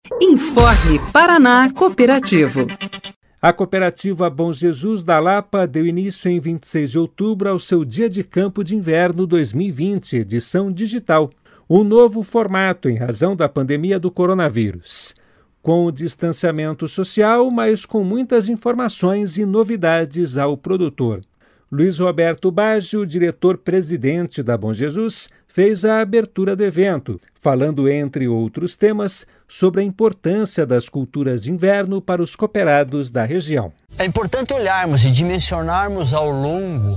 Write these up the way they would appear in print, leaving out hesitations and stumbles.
Informe Paraná Cooperativo. A Cooperativa Bom Jesus da Lapa deu início em 26 de outubro ao seu Dia de Campo de Inverno 2020, edição digital. Um novo formato em razão da pandemia do coronavírus. Com distanciamento social, mas com muitas informações e novidades ao produtor. Luiz Roberto Baggio, diretor-presidente da Bom Jesus, fez a abertura do evento, falando, entre outros temas, sobre a importância das culturas de inverno para os cooperados da região. É importante olharmos e dimensionarmos ao longo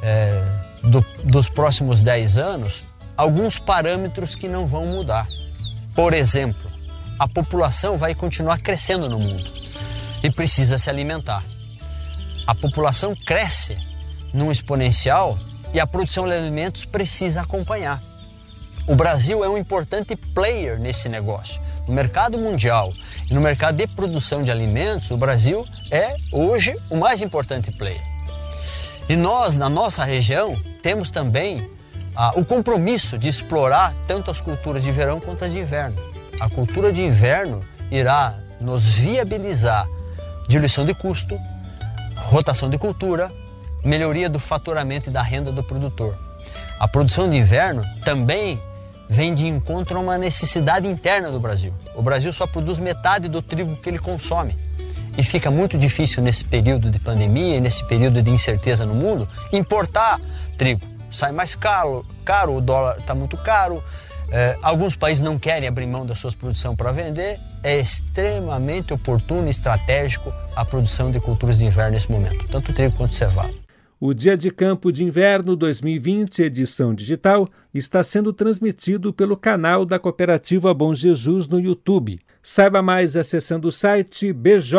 dos próximos 10 anos alguns parâmetros que não vão mudar. Por exemplo, a população vai continuar crescendo no mundo e precisa se alimentar. A população cresce num exponencial e a produção de alimentos precisa acompanhar. O Brasil é um importante player nesse negócio. No mercado mundial e no mercado de produção de alimentos, o Brasil é hoje o mais importante player. E nós, na nossa região, temos também o compromisso de explorar tanto as culturas de verão quanto as de inverno. A cultura de inverno irá nos viabilizar diluição de custo, rotação de cultura, melhoria do faturamento e da renda do produtor. A produção de inverno também vem de encontro a uma necessidade interna do Brasil. O Brasil só produz metade do trigo que ele consome. E fica muito difícil nesse período de pandemia e nesse período de incerteza no mundo, importar trigo. Sai mais caro, o dólar está muito caro, alguns países não querem abrir mão da sua produção para vender. É extremamente oportuno e estratégico a produção de culturas de inverno nesse momento, tanto trigo quanto cevada. O Dia de Campo de Inverno 2020, edição digital, está sendo transmitido pelo canal da Cooperativa Bom Jesus no YouTube. Saiba mais acessando o site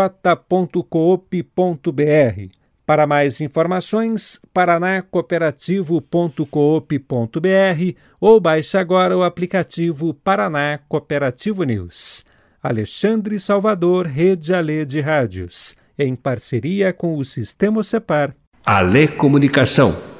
bj.coop.br. Para mais informações, paranacooperativo.coop.br ou baixe agora o aplicativo Paraná Cooperativo News. Alexandre Salvador, Rede Alê de Rádios, em parceria com o Sistema Cepar. Alê Comunicação.